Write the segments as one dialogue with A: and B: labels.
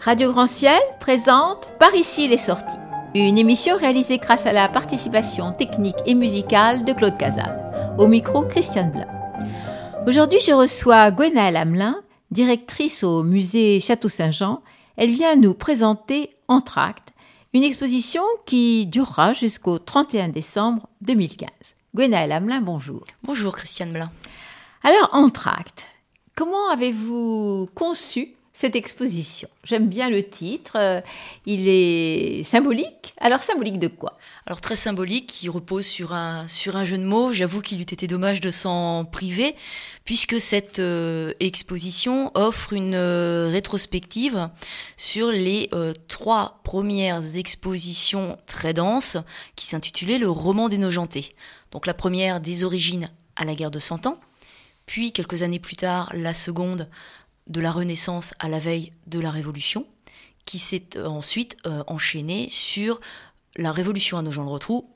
A: Radio Grand Ciel présente Par ici les sorties, une émission réalisée grâce à la participation technique et musicale de Claude Casal. Au micro, Christiane Blanc. Aujourd'hui, je reçois Gwenaëlle Hamelin, directrice au musée Château-Saint-Jean. Elle vient nous présenter Entr'acte, une exposition qui durera jusqu'au 31 décembre 2015. Gwenaëlle Hamelin, bonjour.
B: Bonjour Christiane Blanc.
A: Alors, Entr'acte, comment avez-vous conçu cette exposition? J'aime bien le titre, il est symbolique. Alors, symbolique de quoi?
B: Alors, très symbolique, qui repose sur un jeu de mots. J'avoue qu'il eût été dommage de s'en priver, puisque cette exposition offre une rétrospective sur les 3 premières expositions très denses qui s'intitulaient Le roman des Nojentais. Donc la première, des origines à la guerre de 100 ans, puis quelques années plus tard, la seconde, de la Renaissance à la veille de la Révolution, qui s'est ensuite enchaînée sur la Révolution à Nogent-le-Rotrou,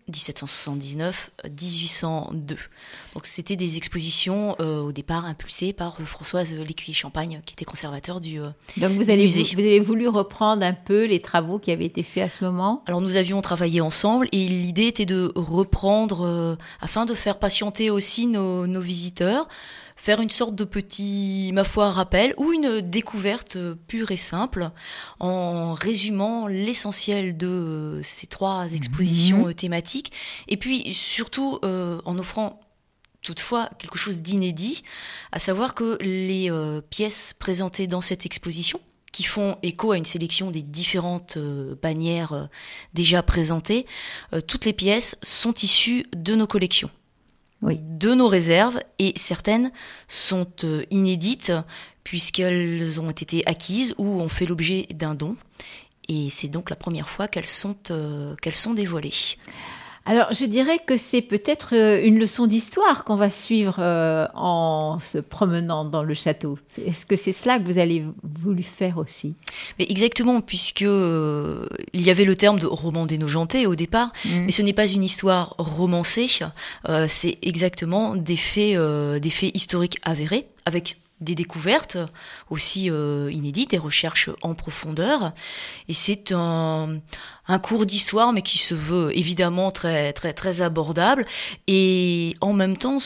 B: 1779-1802. Donc c'était des expositions au départ impulsées par Françoise Lécuyer-Champagne, qui était conservateur du
A: Donc vous
B: musée.
A: Vous avez voulu reprendre un peu les travaux qui avaient été faits à ce moment?
B: Alors nous avions travaillé ensemble et l'idée était de reprendre, afin de faire patienter aussi nos visiteurs, faire une sorte de petit, ma foi, rappel ou une découverte pure et simple en résumant l'essentiel de ces 3 expositions thématiques et puis surtout en offrant toutefois quelque chose d'inédit, à savoir que les pièces présentées dans cette exposition, qui font écho à une sélection des différentes bannières déjà présentées, toutes les pièces sont issues de nos collections.
A: Oui.
B: De nos réserves, et certaines sont inédites puisqu'elles ont été acquises ou ont fait l'objet d'un don, et c'est donc la première fois qu'elles sont dévoilées.
A: Alors, je dirais que c'est peut-être une leçon d'histoire qu'on va suivre en se promenant dans le château. Est-ce que c'est cela que vous avez voulu faire aussi?
B: Mais exactement, puisque il y avait le terme de roman des Nojentais au départ, mais ce n'est pas une histoire romancée, c'est exactement des faits historiques avérés, avec des découvertes aussi inédites, des recherches en profondeur, et c'est un cours d'histoire, mais qui se veut évidemment très très très abordable, et en même temps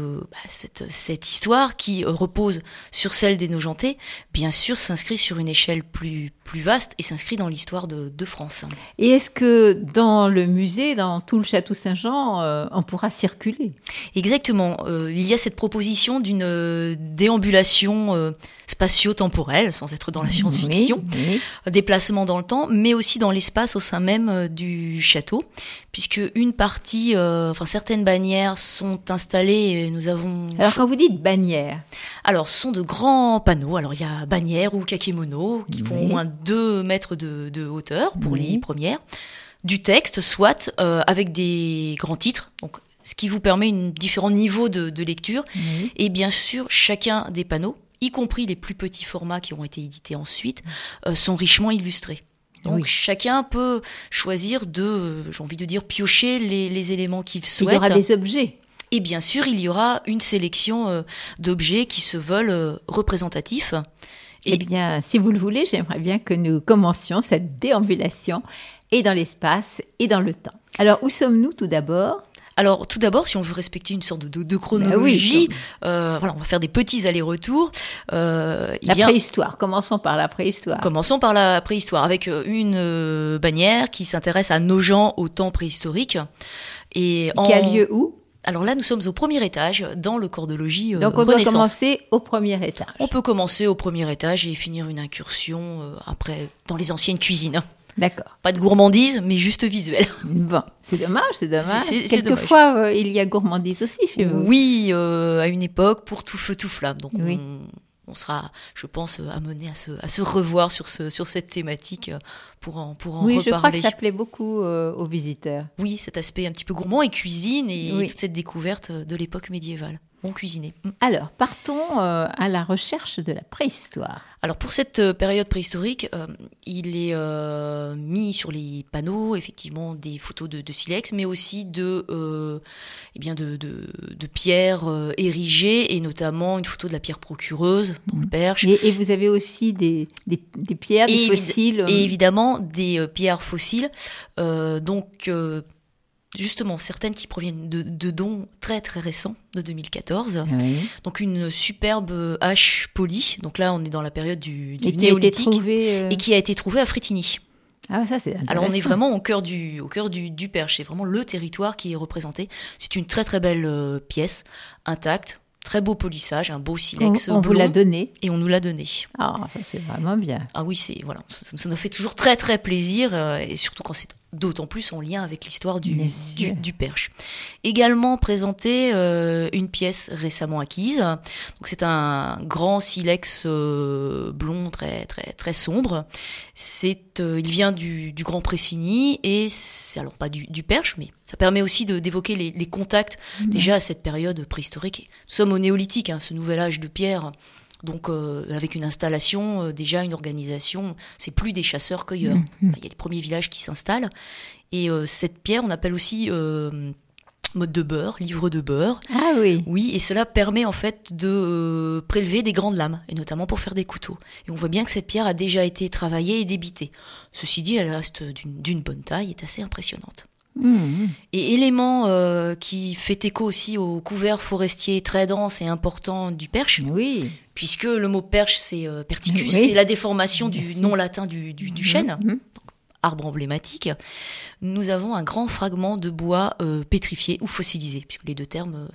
B: cette histoire qui repose sur celle des Nojentais, bien sûr s'inscrit sur une échelle plus vaste et s'inscrit dans l'histoire de France.
A: Et est-ce que dans le musée, dans tout le château Saint-Jean, on pourra circuler?
B: Exactement, il y a cette proposition d'une déambulation spatio-temporelle, sans être dans la science-fiction, déplacement dans le temps, mais aussi dans l'espace au sein même du château, puisque une partie, certaines bannières sont installées, et nous avons...
A: Alors quand vous dites bannières?
B: Alors ce sont de grands panneaux, alors il y a bannières ou kakémono, qui font au moins 2 mètres de hauteur pour les premières, du texte, soit avec des grands titres, donc ce qui vous permet différents niveaux de lecture, et bien sûr chacun des panneaux, y compris les plus petits formats qui ont été édités ensuite, sont richement illustrés. Donc chacun peut choisir j'ai envie de dire, piocher les éléments qu'il souhaite.
A: Il y aura des objets.
B: Et bien sûr, il y aura une sélection d'objets qui se veulent représentatifs.
A: Eh bien, si vous le voulez, j'aimerais bien que nous commencions cette déambulation et dans l'espace et dans le temps. Alors, où sommes-nous tout d'abord ?
B: Alors, tout d'abord, si on veut respecter une sorte de chronologie, on va faire des petits allers-retours.
A: Préhistoire. Commençons par la préhistoire.
B: Commençons par la préhistoire, avec une bannière qui s'intéresse à Nogent au temps préhistorique. Qui
A: a lieu où ?
B: Alors là, nous sommes au premier étage, dans le corps de logis Renaissance.
A: Donc on doit commencer au premier étage.
B: On peut commencer au premier étage et finir une incursion après dans les anciennes cuisines.
A: D'accord.
B: Pas de gourmandise, mais juste visuel.
A: Bon, c'est dommage.
B: C'est
A: Quelquefois, il y a gourmandise aussi chez vous.
B: Oui, à une époque, pour tout feu, tout flamme. Donc on sera, je pense, amené à se revoir sur cette thématique pour en reparler.
A: Oui, je crois que ça plaît beaucoup aux visiteurs.
B: Oui, cet aspect un petit peu gourmand et cuisine et toute cette découverte de l'époque médiévale. cuisiné.
A: Alors, partons à la recherche de la préhistoire.
B: Alors pour cette période préhistorique, il est mis sur les panneaux effectivement des photos de silex, mais aussi de pierres érigées, et notamment une photo de la pierre procureuse dans le Perche.
A: Et vous avez aussi des pierres, des fossiles.
B: Et évidemment des pierres fossiles, justement certaines qui proviennent de dons très très récents de 2014.
A: Oui.
B: Donc une superbe hache polie. Donc là on est dans la période du
A: et
B: néolithique,
A: et
B: qui a été trouvée à Frétigny.
A: Ah, ça c'est intéressant.
B: Alors on est vraiment au cœur du Perche. C'est vraiment le territoire qui est représenté. C'est une très très belle pièce, intacte, très beau polissage, un beau silex
A: on
B: blond.
A: vous l'a donné.
B: Et on nous l'a donné.
A: Ah, ça c'est vraiment bien.
B: Ah oui, ça nous fait toujours très très plaisir, et surtout quand c'est d'autant plus en lien avec l'histoire du Perche. Également présenté une pièce récemment acquise. Donc c'est un grand silex blond très très très sombre. Il vient du Grand Pressigny, et c'est alors pas du Perche, mais ça permet aussi d'évoquer les contacts déjà à cette période préhistorique. Nous sommes au néolithique, ce nouvel âge de pierre. Donc avec une installation, déjà une organisation, c'est plus des chasseurs-cueilleurs. Il y a les premiers villages qui s'installent, et cette pierre on appelle aussi mode de beurre, livre de beurre.
A: Ah oui.
B: Oui, et cela permet en fait de prélever des grandes lames, et notamment pour faire des couteaux. Et on voit bien que cette pierre a déjà été travaillée et débitée. Ceci dit, elle reste d'une bonne taille, est assez impressionnante. Et élément qui fait écho aussi au couvert forestier très dense et important du Perche, puisque le mot perche c'est perticus, c'est la déformation du nom latin du chêne, donc, arbre emblématique. Nous avons un grand fragment de bois pétrifié ou fossilisé, puisque les deux termes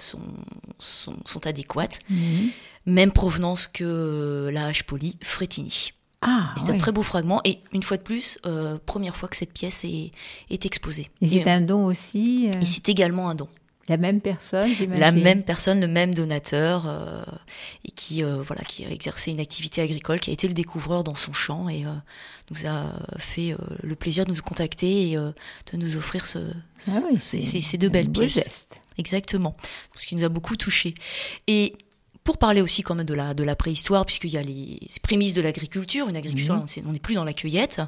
B: sont adéquats. Même provenance que la hache polie Frétigny. C'est un très beau fragment, et une fois de plus, première fois que cette pièce est exposée.
A: Et c'est un don aussi
B: Et c'est également un don.
A: La même personne, j'imagine.
B: La même personne, le même donateur, et qui a exercé une activité agricole, qui a été le découvreur dans son champ, et nous a fait le plaisir de nous contacter et de nous offrir ces deux belles pièces.
A: Geste.
B: Exactement, ce qui nous a beaucoup touchés. Et pour parler aussi quand même de la préhistoire, puisqu'il y a ces prémices de l'agriculture, une agriculture, on n'est plus dans la cueillette,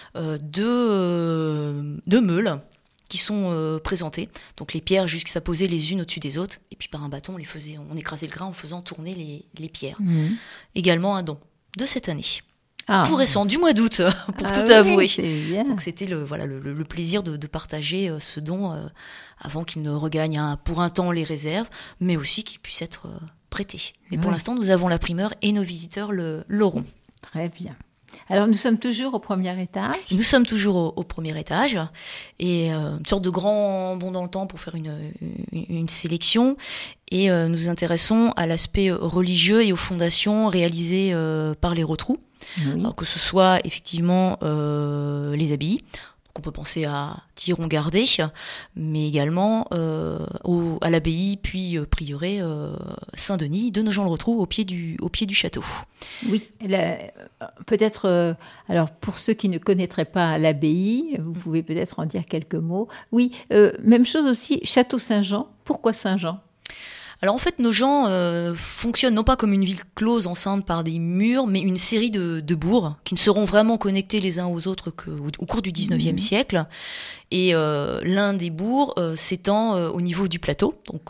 B: de meules qui sont présentées. Donc les pierres jusqu'à poser les unes au-dessus des autres, et puis par un bâton on écrasait le grain en faisant tourner les pierres. Également un don de cette année. Tout récent, du mois d'août, pour tout avouer. Donc c'était le plaisir de partager ce don avant qu'il ne regagne pour un temps les réserves, mais aussi qu'il puisse être prêté. Et pour l'instant, nous avons la primeur, et nos visiteurs l'auront.
A: Très bien. Alors nous sommes toujours au premier étage.
B: Nous sommes toujours au premier étage, et une sorte de grand bond dans le temps pour faire une sélection, et nous nous intéressons à l'aspect religieux et aux fondations réalisées par les Rotrous. Alors que ce soit effectivement les abbayes, donc on peut penser à Thiron-Gardé, mais également à l'abbaye puis prieuré Saint-Denis de Nogent-le-Rotrou au pied du château.
A: Oui, peut-être, alors pour ceux qui ne connaîtraient pas l'abbaye, vous pouvez peut-être en dire quelques mots. Oui, même chose aussi, Château Saint-Jean. Pourquoi Saint-Jean ?
B: Alors en fait, Nogent fonctionne non pas comme une ville close enceinte par des murs, mais une série de bourgs qui ne seront vraiment connectés les uns aux autres qu'au cours du 19e siècle. Et l'un des bourgs s'étend au niveau du plateau, donc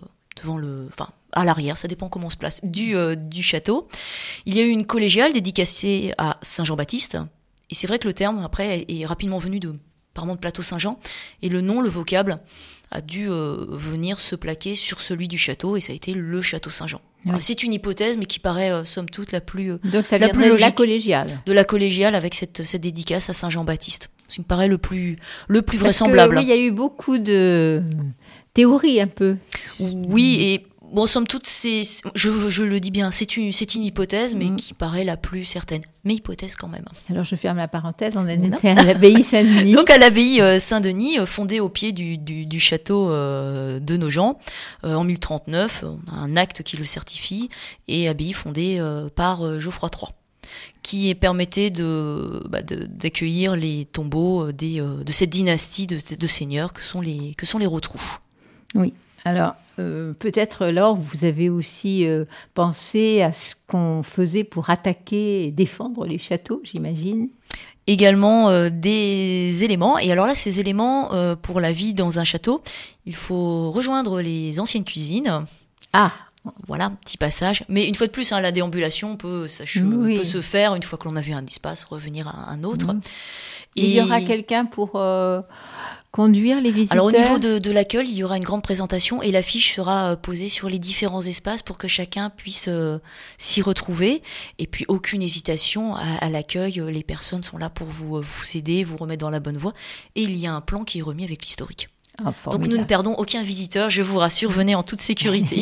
B: à l'arrière, ça dépend comment on se place, du château. Il y a eu une collégiale dédicacée à Saint-Jean-Baptiste, et c'est vrai que le terme après est rapidement venu apparemment de plateau Saint-Jean, et le vocable a dû venir se plaquer sur celui du château, et ça a été le château Saint-Jean. Alors, c'est une hypothèse, mais qui paraît somme toute la plus logique.
A: Donc ça viendrait de la collégiale.
B: De la collégiale, avec cette dédicace à Saint-Jean-Baptiste. Ça me paraît le plus vraisemblable.
A: Parce que, oui, il y a eu beaucoup de théories un peu.
B: Oui, et bon, somme toute, je le dis bien, c'est une hypothèse, mais qui paraît la plus certaine. Mais hypothèse quand même.
A: Alors je ferme la parenthèse, on en était à l'abbaye Saint-Denis.
B: Donc à l'abbaye Saint-Denis, fondée au pied du château de Nogent, en 1039, on a un acte qui le certifie, et abbaye fondée par Geoffroy III, qui permettait d'accueillir les tombeaux de cette dynastie de seigneurs que sont les Rotrous.
A: Oui. Alors, peut-être, Laure, vous avez aussi pensé à ce qu'on faisait pour attaquer et défendre les châteaux, j'imagine.
B: Également des éléments. Et alors là, ces éléments, pour la vie dans un château, il faut rejoindre les anciennes cuisines.
A: Ah,
B: Voilà, un petit passage. Mais une fois de plus, la déambulation peut se faire une fois que l'on a vu un espace, revenir à un autre.
A: Et il y aura quelqu'un pour conduire les visiteurs.
B: Alors au niveau de l'accueil, il y aura une grande présentation et l'affiche sera posée sur les différents espaces pour que chacun puisse s'y retrouver. Et puis aucune hésitation à l'accueil, les personnes sont là pour vous aider, vous remettre dans la bonne voie. Et il y a un plan qui est remis avec l'historique. Donc nous ne perdons aucun visiteur, je vous rassure, venez en toute sécurité.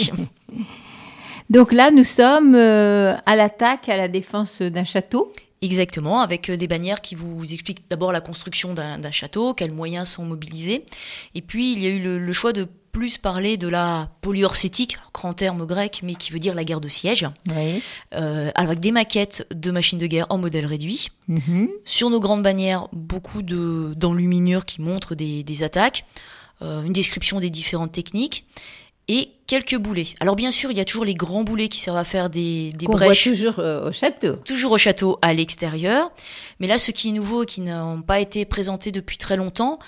A: Donc là, nous sommes à l'attaque, à la défense d'un château.
B: Exactement, avec des bannières qui vous expliquent d'abord la construction d'un château, quels moyens sont mobilisés. Et puis il y a eu le choix de plus parler de la polyurcétique, grand terme grec, mais qui veut dire la guerre de siège,
A: Oui.
B: avec des maquettes de machines de guerre en modèle réduit.
A: Mhm.
B: Sur nos grandes bannières, beaucoup d'enluminures qui montrent des attaques, une description des différentes techniques et quelques boulets. Alors bien sûr, il y a toujours les grands boulets qui servent à faire des brèches.
A: Qu'on voit toujours au château.
B: Toujours au château, à l'extérieur. Mais là, ce qui est nouveau et qui n'ont pas été présentés depuis très longtemps,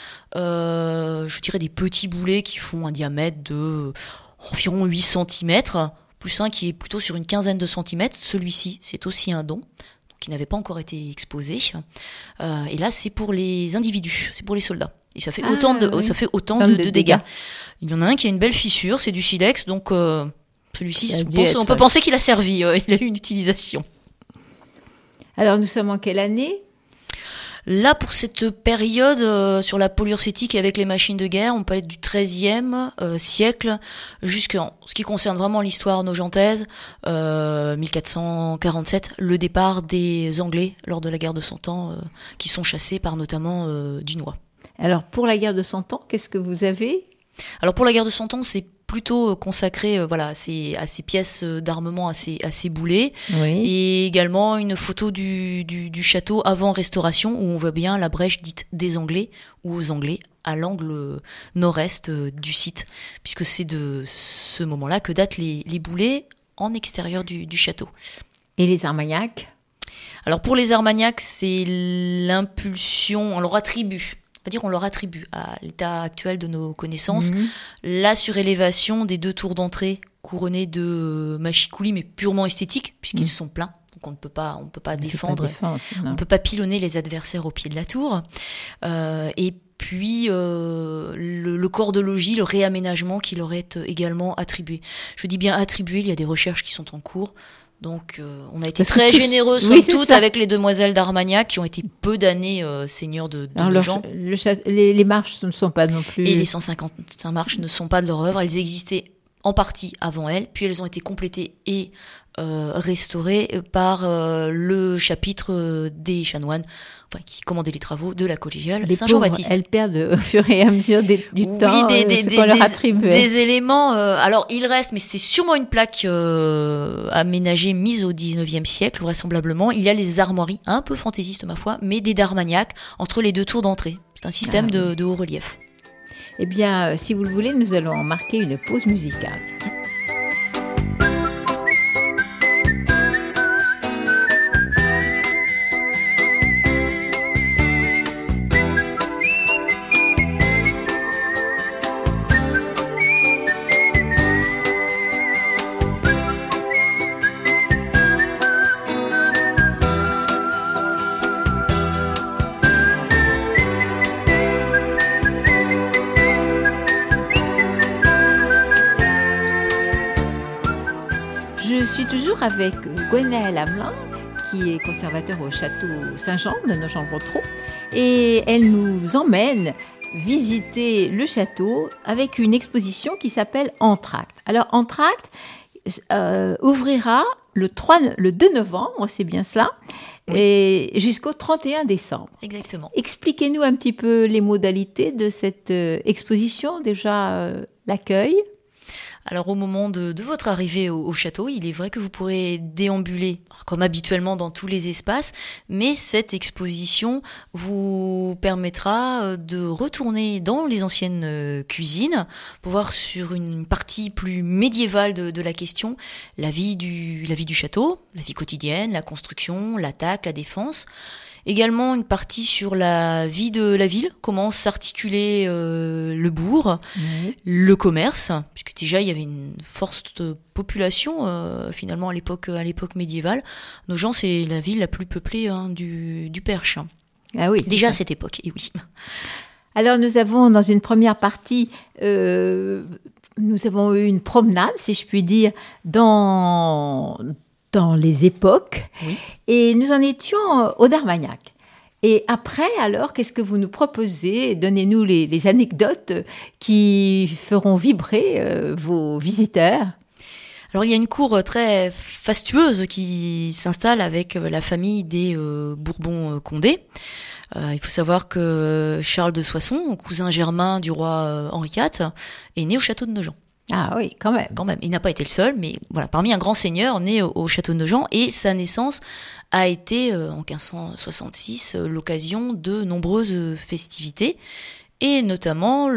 B: je dirais des petits boulets qui font un diamètre de environ 8 cm, plus un qui est plutôt sur une quinzaine de centimètres. Celui-ci, c'est aussi un don, qui n'avait pas encore été exposé. Et là, c'est pour les individus, c'est pour les soldats. Et ça fait autant de dégâts. Il y en a un qui a une belle fissure, c'est du silex, donc celui-ci, on peut penser qu'il a servi, il a eu une utilisation.
A: Alors, nous sommes en quelle année ?
B: Là, pour cette période sur la polyurcétique et avec les machines de guerre, on peut aller du XIIIe siècle jusqu'en ce qui concerne vraiment l'histoire nogentaise, 1447, le départ des Anglais lors de la guerre de Cent Ans, qui sont chassés par notamment Dunois.
A: Alors, pour la guerre de Cent Ans, qu'est-ce que vous avez ?
B: Alors, pour la guerre de Cent Ans, c'est plutôt consacré à ces pièces d'armement, à ces boulets.
A: Oui.
B: Et également une photo du château avant restauration où on voit bien la brèche dite des Anglais ou aux Anglais à l'angle nord-est du site, puisque c'est de ce moment-là que datent les boulets en extérieur du château.
A: Et les Armagnacs ?
B: Alors pour les Armagnacs, c'est l'impulsion, on leur attribue à l'état actuel de nos connaissances la surélévation des 2 tours d'entrée couronnées de machicoulis, mais purement esthétiques, puisqu'ils sont pleins. Donc on ne peut pas défendre, on ne peut pas pilonner les adversaires au pied de la tour. Et puis le corps de logis, le réaménagement qui leur est également attribué. Je dis bien attribué, il y a des recherches qui sont en cours. Donc on a été très généreux somme toute avec les demoiselles d'Armagnac qui ont été peu d'années seigneurs de gens.
A: Les marches ne sont pas non plus...
B: Et les 155 marches ne sont pas de leur œuvre, elles existaient en partie avant elles, puis elles ont été complétées et restaurées par le chapitre des chanoines qui commandaient les travaux de la collégiale Saint-Jean-Baptiste.
A: Elles perdent au fur et à mesure du temps ce qu'on leur attribuait.
B: Des éléments, alors il reste, mais c'est sûrement une plaque aménagée, mise au 19e siècle, vraisemblablement. Il y a les armoiries, un peu fantaisistes ma foi, mais des d'Armagnac, entre les 2 tours d'entrée. C'est un système de haut relief.
A: Eh bien, si vous le voulez, nous allons marquer une pause musicale. Je suis toujours avec Gwenaëlle Hamelin, qui est conservateur au château Saint-Jean de Nogent-le-Rotrou, et elle nous emmène visiter le château avec une exposition qui s'appelle Entr'actes. Alors Entr'actes ouvrira le 2 novembre, c'est bien cela, oui. Et jusqu'au 31 décembre.
B: Exactement.
A: Expliquez-nous un petit peu les modalités de cette exposition, déjà l'accueil.
B: Alors au moment de votre arrivée au château, il est vrai que vous pourrez déambuler, comme habituellement dans tous les espaces, mais cette exposition vous permettra de retourner dans les anciennes cuisines pour voir sur une partie plus médiévale de la question la vie du château, la vie quotidienne, la construction, l'attaque, la défense. Également une partie sur la vie de la ville, comment s'articulait le bourg, le commerce, puisque déjà il y avait une forte population finalement à l'époque médiévale. Nogent, c'est la ville la plus peuplée du Perche.
A: Ah oui.
B: Déjà à cette époque, et oui.
A: Alors nous avons dans une première partie, nous avons eu une promenade, si je puis dire, dans les époques, oui. Et nous en étions au d'Armagnac. Et après, alors, qu'est-ce que vous nous proposez ? Donnez-nous les anecdotes qui feront vibrer vos visiteurs.
B: Alors, il y a une cour très fastueuse qui s'installe avec la famille des Bourbon-Condé. Il faut savoir que Charles de Soissons, cousin germain du roi Henri IV, est né au château de Nogent.
A: Ah oui, quand même.
B: Quand même. Il n'a pas été le seul, mais voilà, parmi un grand seigneur né au château de Nogent, et sa naissance a été, en 1566, l'occasion de nombreuses festivités, et notamment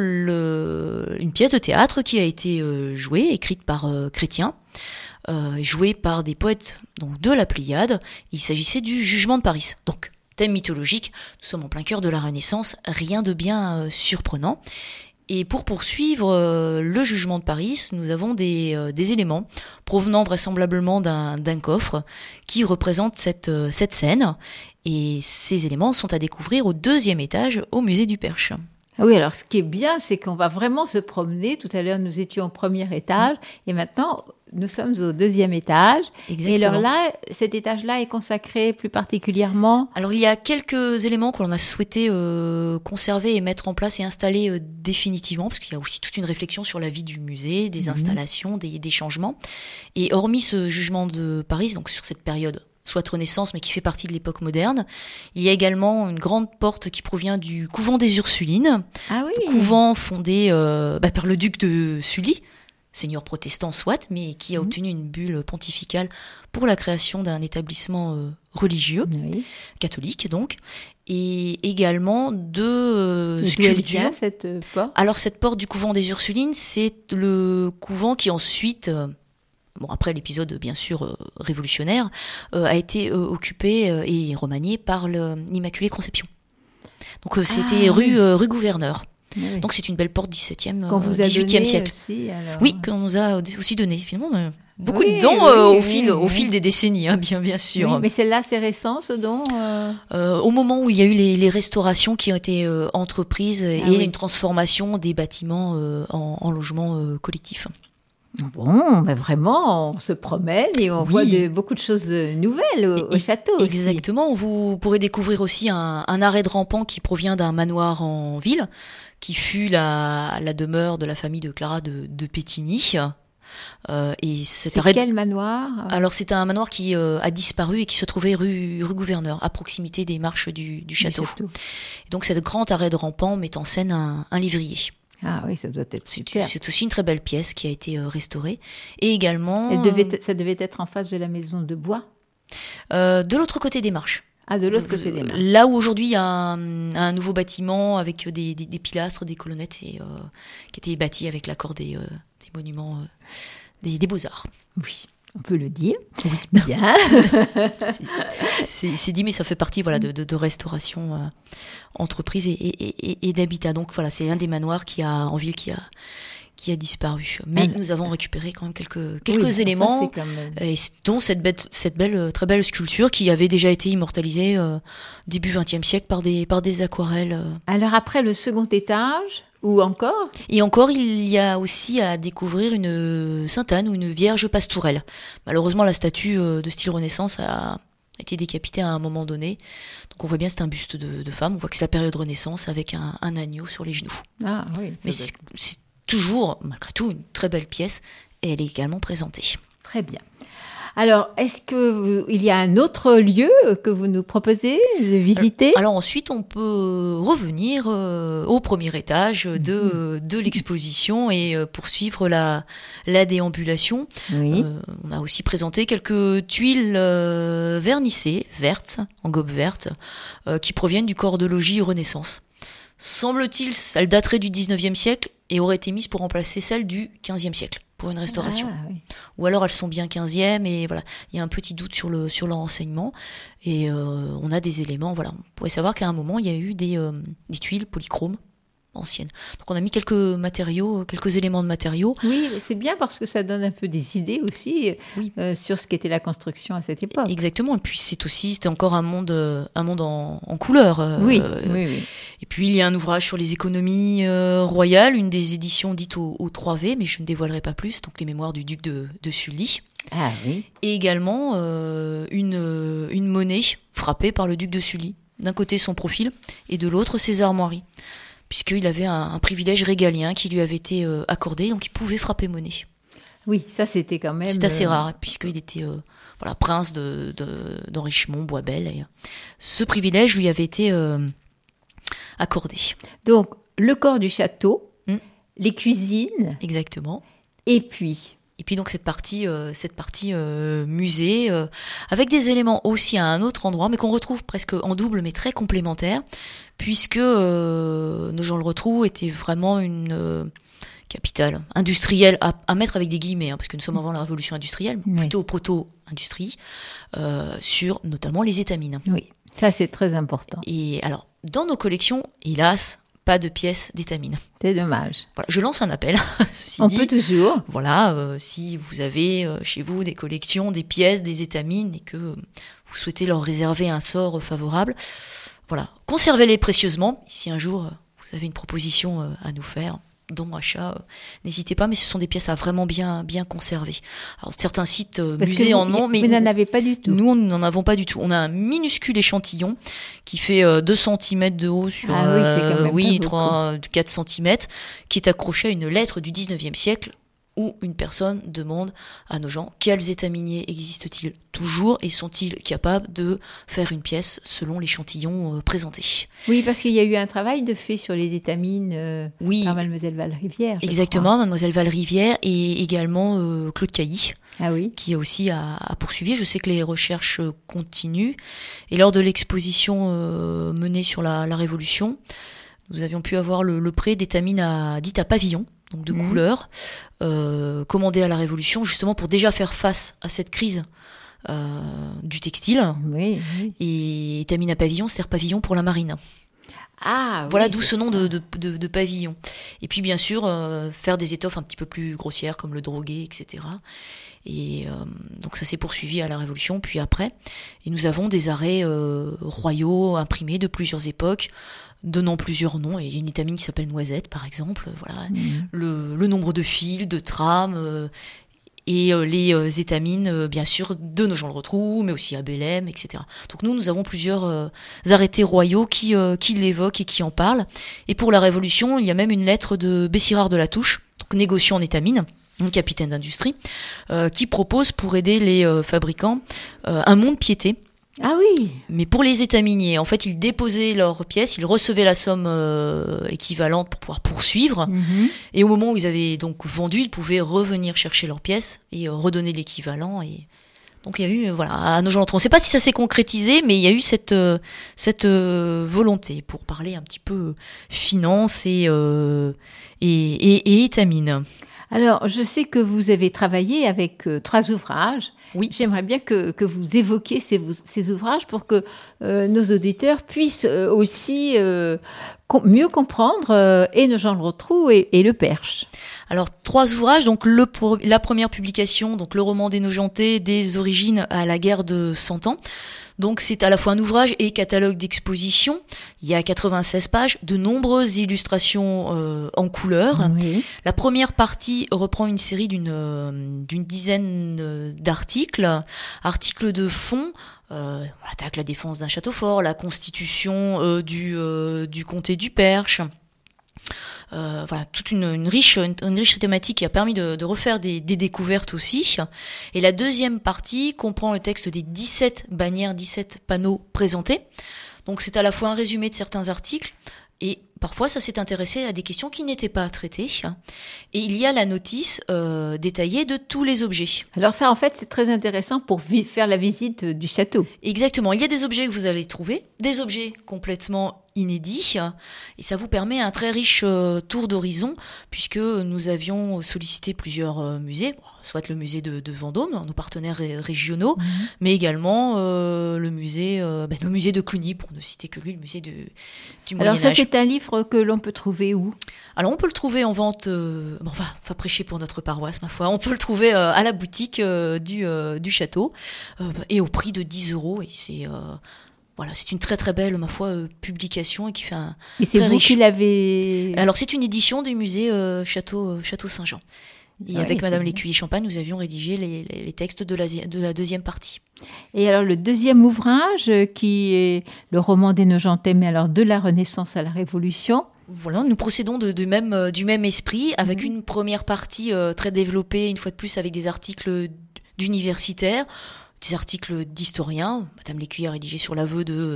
B: une pièce de théâtre qui a été jouée, écrite par Chrétien, jouée par des poètes donc de la Pléiade. Il s'agissait du Jugement de Paris. Donc, thème mythologique, nous sommes en plein cœur de la Renaissance, rien de bien surprenant. Et pour poursuivre le Jugement de Paris, nous avons des éléments provenant vraisemblablement d'un coffre qui représente cette scène. Et ces éléments sont à découvrir au 2e étage au musée du Perche.
A: Oui, alors ce qui est bien, c'est qu'on va vraiment se promener. Tout à l'heure, nous étions au 1er étage et maintenant, nous sommes au 2e étage. Exactement. Et alors là, cet étage-là est consacré plus particulièrement.
B: Alors, il y a quelques éléments que l'on a souhaité conserver et mettre en place et installer définitivement, parce qu'il y a aussi toute une réflexion sur la vie du musée, des installations, des changements. Et hormis ce Jugement de Paris, donc sur cette période soit Renaissance, mais qui fait partie de l'époque moderne. Il y a également une grande porte qui provient du couvent des Ursulines, couvent fondé par le duc de Sully, seigneur protestant soit, mais qui a obtenu une bulle pontificale pour la création d'un établissement religieux, catholique donc, et également de sculptures.
A: D'où elle vient, cette porte ?
B: Alors cette porte du couvent des Ursulines, c'est le couvent qui ensuite... après l'épisode bien sûr révolutionnaire, a été occupé et remanié par l'Immaculée Conception. Donc c'était rue Gouverneur. Oui. Donc c'est une belle porte 17e, 18e siècle.
A: Aussi, alors...
B: Oui, qu'on nous a aussi donné. Finalement, beaucoup de dons au fil des décennies, bien sûr.
A: Oui, mais celle-là, c'est récent, ce don
B: au moment où il y a eu les restaurations qui ont été entreprises et une transformation des bâtiments en logements collectifs.
A: Bon, mais vraiment, on se promène et on voit beaucoup de choses nouvelles au château.
B: Exactement,
A: aussi.
B: Vous pourrez découvrir aussi un arrêt de rampant qui provient d'un manoir en ville, qui fut la demeure de la famille de Clara de Pétigny.
A: Quel manoir ?
B: Alors c'est un manoir qui a disparu et qui se trouvait rue Gouverneur, à proximité des marches du château. Et donc cet grand arrêt de rampant met en scène un lévrier.
A: Ah oui, ça doit être super.
B: C'est aussi une très belle pièce qui a été restaurée. Et également...
A: Ça devait être en face de la maison de bois ?
B: De l'autre côté des marches.
A: Ah, de l'autre côté des marches.
B: Là où aujourd'hui il y a un nouveau bâtiment avec des pilastres, des colonnettes, qui a été bâti avec l'accord des monuments des Beaux-Arts.
A: Oui. On peut le dire.
B: Oui.
A: Bien.
B: c'est dit, mais ça fait partie de restauration entreprise et d'habitat. Donc voilà, c'est un des manoirs en ville qui a disparu. Mais nous avons récupéré quand même quelques éléments, dont cette belle, très belle sculpture qui avait déjà été immortalisée début XXe siècle par des aquarelles.
A: Alors après, le 2e étage... Ou encore ?
B: Et encore, il y a aussi à découvrir une Sainte-Anne ou une Vierge pastourelle. Malheureusement, la statue de style Renaissance a été décapitée à un moment donné. Donc on voit bien c'est un buste de femme. On voit que c'est la période Renaissance avec un agneau sur les genoux.
A: Ah oui.
B: Mais c'est toujours, malgré tout, une très belle pièce et elle est également présentée.
A: Très bien. Alors, est-ce qu'il y a un autre lieu que vous nous proposez de visiter?
B: Alors ensuite, on peut revenir au premier étage de l'exposition et poursuivre la déambulation.
A: Oui.
B: On a aussi présenté quelques tuiles vernissées, vertes, en gobe verte, qui proviennent du corps de logis Renaissance. Semble-t-il, elles dateraient du 19e siècle et auraient été mises pour remplacer celles du 15e siècle, pour une restauration.
A: Ah, oui.
B: Ou alors elles sont bien 15e et voilà, il y a un petit doute sur leur renseignement et on a des éléments, voilà, on pourrait savoir qu'à un moment il y a eu des tuiles polychromes anciennes. Donc on a mis quelques matériaux, quelques éléments de matériaux.
A: Oui, c'est bien parce que ça donne un peu des idées aussi
B: Oui.
A: sur ce qu'était la construction à cette époque.
B: Exactement, et puis c'était encore un monde en couleur.
A: Oui.
B: Et puis il y a un ouvrage sur les économies royales, une des éditions dites au 3V, mais je ne dévoilerai pas plus, donc les mémoires du duc de Sully.
A: Ah oui.
B: Et également une monnaie frappée par le duc de Sully. D'un côté son profil et de l'autre ses armoiries, puisqu'il avait un privilège régalien qui lui avait été accordé, donc il pouvait frapper monnaie.
A: Oui, ça c'était quand même...
B: C'est assez rare, puisqu'il était prince d'Henrichemont, Boisbel. Et, ce privilège lui avait été accordé.
A: Donc, le corps du château, les cuisines...
B: Exactement.
A: Et puis
B: donc cette partie musée, avec des éléments aussi à un autre endroit, mais qu'on retrouve presque en double, mais très complémentaires, puisque Nogent-le-Rotrou était vraiment une capitale industrielle, à mettre avec des guillemets, parce que nous sommes avant la révolution industrielle, plutôt proto-industrie, sur notamment les étamines.
A: Oui, ça c'est très important.
B: Et alors, dans nos collections, hélas, pas de pièces d'étamines.
A: C'est dommage.
B: Voilà, je lance un appel.
A: On peut toujours.
B: Voilà, si vous avez chez vous des collections, des pièces, des étamines et que vous souhaitez leur réserver un sort favorable, voilà, conservez-les précieusement. Si un jour vous avez une proposition à nous faire, don, achat, n'hésitez pas, mais ce sont des pièces à vraiment bien conserver. Alors certains sites musées en ont, mais
A: vous n'en avez pas du tout.
B: Nous, nous n'en avons pas du tout. On a un minuscule échantillon qui fait 2 cm de haut sur 4 cm, qui est accroché à une lettre du 19e siècle où une personne demande à nos gens quels étaminiers existent-ils toujours et sont-ils capables de faire une pièce selon l'échantillon présenté.
A: Oui, parce qu'il y a eu un travail de fait sur les étamines par Mademoiselle Val-Rivière.
B: Exactement, Mademoiselle Val-Rivière et également Claude Cailly.
A: Ah oui.
B: Qui aussi a poursuivi. Je sais que les recherches continuent. Et lors de l'exposition menée sur la Révolution, nous avions pu avoir le prêt d'étamines dites à pavillon, donc de couleur, commandé à la Révolution, justement pour déjà faire face à cette crise du textile.
A: Oui.
B: Et étamine à pavillon, c'est pavillon pour la marine.
A: Ah,
B: voilà,
A: oui,
B: d'où ce nom de pavillon. Et puis bien sûr, faire des étoffes un petit peu plus grossières comme le droguet, etc. Et donc ça s'est poursuivi à la Révolution, puis après. Et nous avons des arrêts royaux imprimés de plusieurs époques, donnant plusieurs noms. Et il y a une étamine qui s'appelle Noisette, par exemple. Voilà, le nombre de fils, de trames, et les étamines, bien sûr, de Nogent-le-Rotrou, mais aussi à Bellem, etc. Donc nous avons plusieurs arrêtés royaux qui l'évoquent et qui en parlent. Et pour la Révolution, il y a même une lettre de Bessirard de la Touche, donc négociant en étamines, capitaine d'industrie, qui propose pour aider les fabricants un mont-de-piété.
A: Ah oui.
B: Mais pour les étaminiers, en fait, ils déposaient leurs pièces, ils recevaient la somme équivalente pour pouvoir poursuivre. Et au moment où ils avaient donc vendu, ils pouvaient revenir chercher leurs pièces et redonner l'équivalent. Et donc il y a eu, voilà, à Nogent-le-Rotrou. On ne sait pas si ça s'est concrétisé, mais il y a eu cette volonté pour parler un petit peu finance et étamines.
A: Alors, je sais que vous avez travaillé avec 3 ouvrages.
B: Oui.
A: J'aimerais bien que vous évoquiez ces ouvrages pour que nos auditeurs puissent aussi mieux comprendre et Nogent-le-Rotrou et le Perche.
B: Alors 3 ouvrages, donc la première publication, donc le roman des Nogentais, des origines à la guerre de 100 ans. Donc c'est à la fois un ouvrage et catalogue d'exposition. Il y a 96 pages, de nombreuses illustrations en couleur.
A: Oui.
B: La première partie reprend une série d'une dizaine d'articles de fond. On attaque la défense d'un château fort, la constitution du comté du Perche. voilà, toute une riche thématique qui a permis de refaire des découvertes aussi. Et la deuxième partie comprend le texte des 17 bannières, 17 panneaux présentés. Donc c'est à la fois un résumé de certains articles, et parfois ça s'est intéressé à des questions qui n'étaient pas traitées. Et il y a la notice détaillée de tous les objets.
A: Alors ça, en fait, c'est très intéressant pour faire la visite du château.
B: Exactement, il y a des objets que vous allez trouver, des objets complètement inédits, et ça vous permet un très riche tour d'horizon, puisque nous avions sollicité plusieurs musées, soit le musée de Vendôme, nos partenaires régionaux, mais également le musée de Cluny, pour ne citer que lui, le musée du Moyen-Âge.
A: Alors ça, c'est un livre que l'on peut trouver où ?
B: Alors on peut le trouver en vente, on va prêcher pour notre paroisse, ma foi, on peut le trouver à la boutique du château, et au prix de 10 €, et c'est... Voilà, c'est une très très belle, ma foi, publication, et qui fait un
A: Et c'est
B: très
A: vous
B: riche...
A: qui l'avez...
B: Alors c'est une édition du musée Château Saint-Jean. Et
A: Ouais,
B: avec Madame
A: bien.
B: Lécuyer-Champagne, nous avions rédigé les textes de la deuxième partie.
A: Et alors le deuxième ouvrage, qui est le roman des Nogentais, mais alors de la Renaissance à la Révolution.
B: Voilà, nous procédons du même esprit, avec une première partie très développée, une fois de plus, avec des articles d'universitaires, des articles d'historiens. Madame Lécuyer a rédigé sur l'aveu de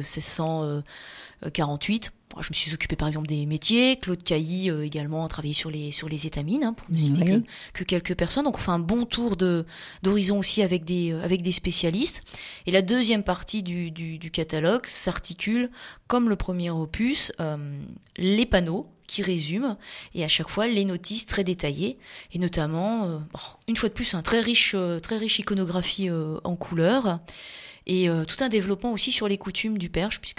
B: 1648. Bon, je me suis occupée par exemple des métiers. Claude Cailly également a travaillé sur les étamines, pour ne citer que quelques personnes. Donc on fait un bon tour d'horizon aussi avec des spécialistes. Et la deuxième partie du catalogue s'articule, comme le premier opus, les panneaux qui résument, et à chaque fois les notices très détaillées, et notamment, une fois de plus, très riche iconographie en couleurs, et tout un développement aussi sur les coutumes du Perche, puisque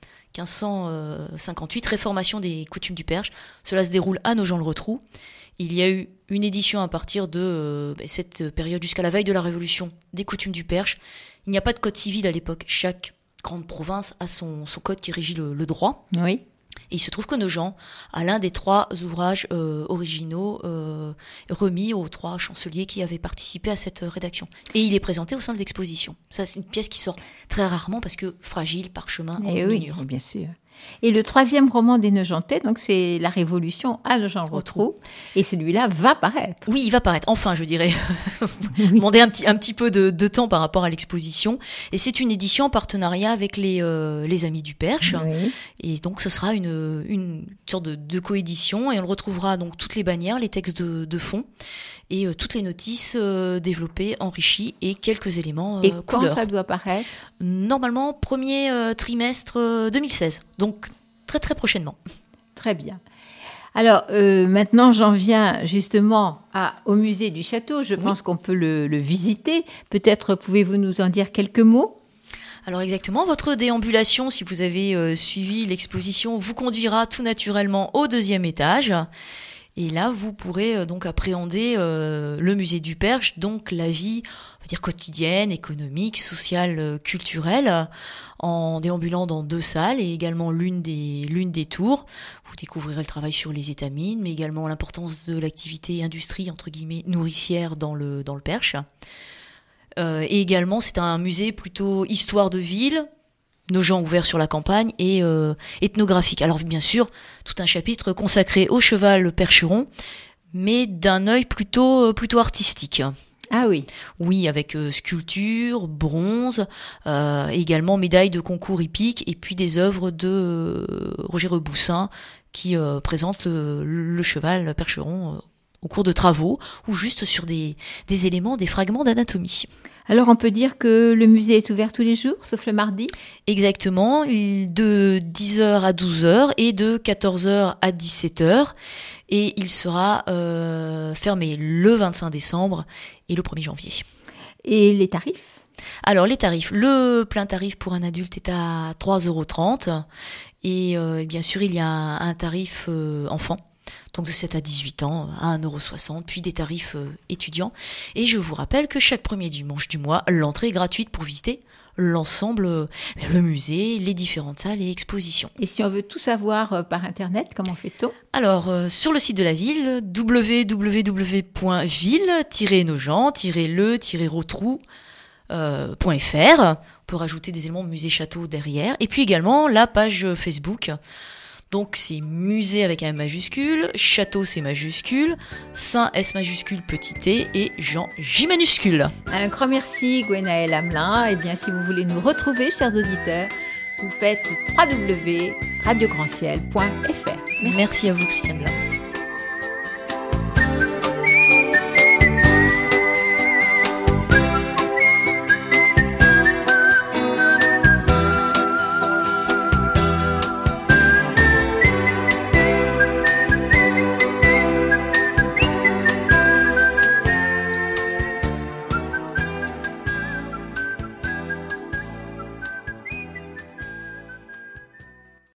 B: 1558, réformation des coutumes du Perche, cela se déroule à Nogent-le-Rotrou. Il y a eu une édition à partir de cette période jusqu'à la veille de la Révolution des coutumes du Perche. Il n'y a pas de code civil à l'époque, chaque grande province a son code qui régit le droit.
A: Oui.
B: Et il se trouve que Nogent a l'un des 3 ouvrages originaux remis aux 3 chanceliers qui avaient participé à cette rédaction. Et il est présenté au sein de l'exposition. Ça, c'est une pièce qui sort très rarement parce que fragile, parchemin, en enluminure.
A: Oui, bien sûr. Et le troisième roman des Nogentais, donc c'est La Révolution à Nogent-le-Rotrou. Et celui-là va paraître.
B: Oui, il va paraître. Enfin, je dirais. Demander un petit peu de temps par rapport à l'exposition. Et c'est une édition en partenariat avec les Amis du Perche.
A: Oui.
B: Et donc, ce sera une sorte de coédition. Et on retrouvera donc toutes les bannières, les textes de fond, et toutes les notices développées, enrichies, et quelques éléments
A: Et quand
B: couleurs.
A: ça doit paraître ?
B: Normalement, premier trimestre 2016. Donc, très très prochainement.
A: Très bien. Alors, maintenant, j'en viens justement au musée du château. Je pense qu'on peut le visiter. Peut-être pouvez-vous nous en dire quelques mots ?
B: Alors exactement, votre déambulation, si vous avez suivi l'exposition, vous conduira tout naturellement au 2e étage. Et là, vous pourrez donc appréhender le musée du Perche, donc la vie, on va dire, quotidienne, économique, sociale, culturelle, en déambulant dans 2 salles, et également l'une des tours. Vous découvrirez le travail sur les étamines, mais également l'importance de l'activité industrie, entre guillemets, nourricière dans le Perche. Et également, c'est un musée plutôt histoire de ville, Nogent ouvert sur la campagne, et ethnographique. Alors bien sûr, tout un chapitre consacré au cheval percheron, mais d'un œil plutôt artistique.
A: Ah oui.
B: Oui, avec sculpture, bronze, également médailles de concours hippiques, et puis des œuvres de Roger Reboussin qui présentent le cheval percheron au cours de travaux, ou juste sur des éléments, des fragments d'anatomie.
A: Alors, on peut dire que le musée est ouvert tous les jours, sauf le mardi ?
B: Exactement, de 10h à 12h et de 14h à 17h. Et il sera fermé le 25 décembre et le 1er janvier. Et
A: les tarifs ?
B: Alors, les tarifs. Le plein tarif pour un adulte est à 3,30 €. Et bien sûr, il y a un tarif enfant. Donc de 7 à 18 ans, à 1,60 €, puis des tarifs étudiants. Et je vous rappelle que chaque premier dimanche du mois, l'entrée est gratuite pour visiter l'ensemble, le musée, les différentes salles et expositions.
A: Et si on veut tout savoir par Internet, comment fait-on ?
B: Alors, sur le site de la ville, www.ville-nogent-le-rotrou.fr. On peut rajouter des éléments musée-château derrière. Et puis également la page Facebook. Donc c'est musée avec un M majuscule, château c'est majuscule, Saint S majuscule petit t et Jean J minuscule.
A: Un grand merci Gwenaëlle Hamelin. Et bien si vous voulez nous retrouver, chers auditeurs, vous faites www.radiograndciel.fr.
B: Merci à vous Christiane Blanc.